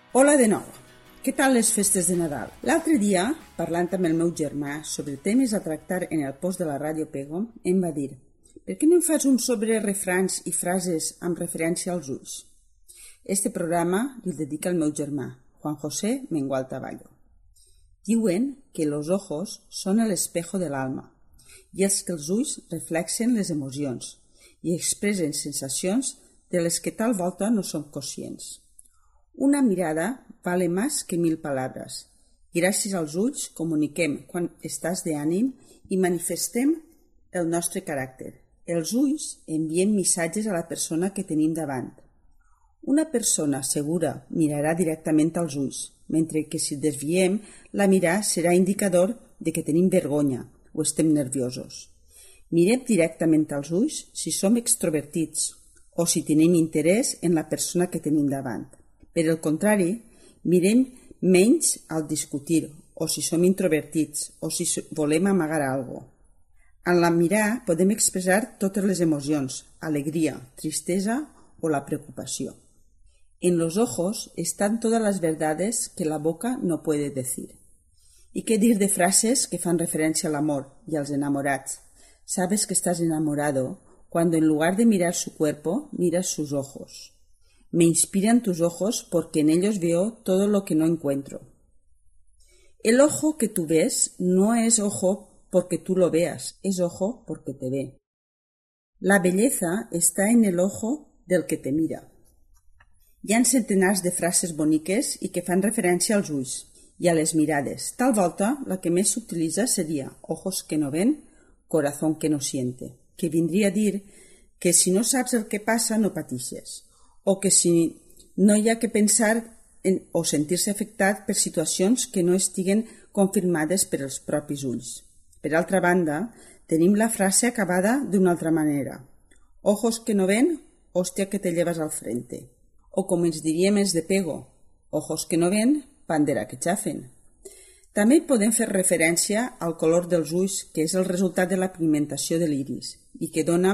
Hola de nou. Què tal les festes de Nadal? L'altre dia, parlant amb el meu germà sobre temes a tractar en el post de la ràdio Pego, em va dir: per què no em fas un sobre refrans i frases amb referència als ulls? Este programa li dedica al meu germà, Juan José Mengual Taballo. Diuen que los ojos son el espejo del alma i és que els ulls reflexen les emocions i expressen sensacions de les que tal volta no som conscients. Una mirada vale más que 1000 palabras. Gràcies als ulls comuniquem quan estàs d'ànim i manifestem el nostre caràcter. Els ulls envien missatges a la persona que tenim davant. Una persona segura mirarà directament als ulls, mentre que si desviem, la mirada serà indicador de que tenim vergonya o estem nerviosos. Mirem directament als ulls si som extrovertits o si tenim interès en la persona que tenim davant. Per el contrari, mirem menys al discutir o si som introvertits o si volem amagar alguna cosa. En la mirada podem expressar totes les emocions, alegria, tristesa o la preocupació. En los ojos están todas las verdades que la boca no puede decir. ¿Y qué dir de frases que fan referència a l'amor y als enamorats? Sabes que estás enamorado cuando en lugar de mirar su cuerpo, miras sus ojos. Me inspiran tus ojos porque en ellos veo todo lo que no encuentro. El ojo que tú ves no es ojo porque tú lo veas, es ojo porque te ve. La belleza está en el ojo del que te mira. Hi ha centenars de frases boniques i que fan referència als ulls i a les mirades. Tal volta, la que més s'utilitza seria ojos que no ven, corazón que no siente, que vindria a dir que si no saps el que passa no patixes, o que si no hi ha que pensar o sentir-se afectat per situacions que no estiguen confirmades per els propis ulls. Per altra banda, tenim la frase acabada d'una altra manera. Ojos que no ven, hòstia que te llevas al frente. O com ens diríem els de Pego, ojos que no ven, bandera que xafen. També podem fer referència al color dels ulls, que és el resultat de la pigmentació de l'iris i que dona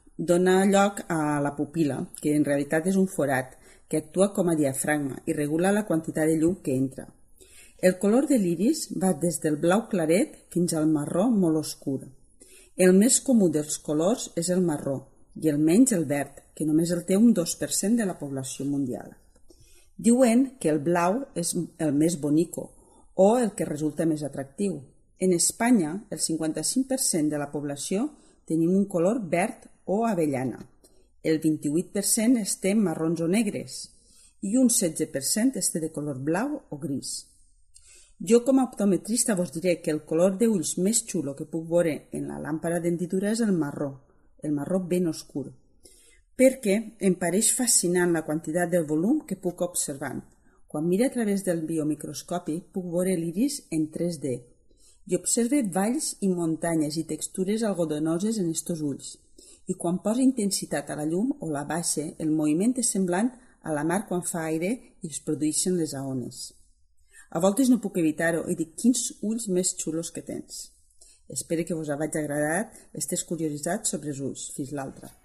lloc a la pupil·la, que en realitat és un forat que actua com a diafragma i regula la quantitat de llum que entra. El color de l'iris va des del blau claret fins al marró molt oscur. El més comú dels colors és el marró i el menys el verd, que només el té un 2% de la població mundial. Diuen que el blau és el més bonico o el que resulta més atractiu. En Espanya, el 55% de la població tenim un color verd o avellana. El 28% es té marrons o negres i un 16% es té de color blau o gris. Jo com a optometrista vos diré que el color d'ulls més xulo que puc veure en la làmpara d'hendidura és el marró ben oscur, perquè em pareix fascinant la quantitat del volum que puc observar. Quan miro a través del biomicroscopi puc veure l'iris en 3D i observe valls i muntanyes i textures algodonoses en estos ulls. I quan posa intensitat a la llum o la baixa, el moviment és semblant a la mar quan fa aire i es produeixen les ones. A voltes no puc evitar-ho i dic: quins ulls més xulos que tens. Espero que vos hagi agradat aquestes curiositats sobre els ulls. Fins l'altra.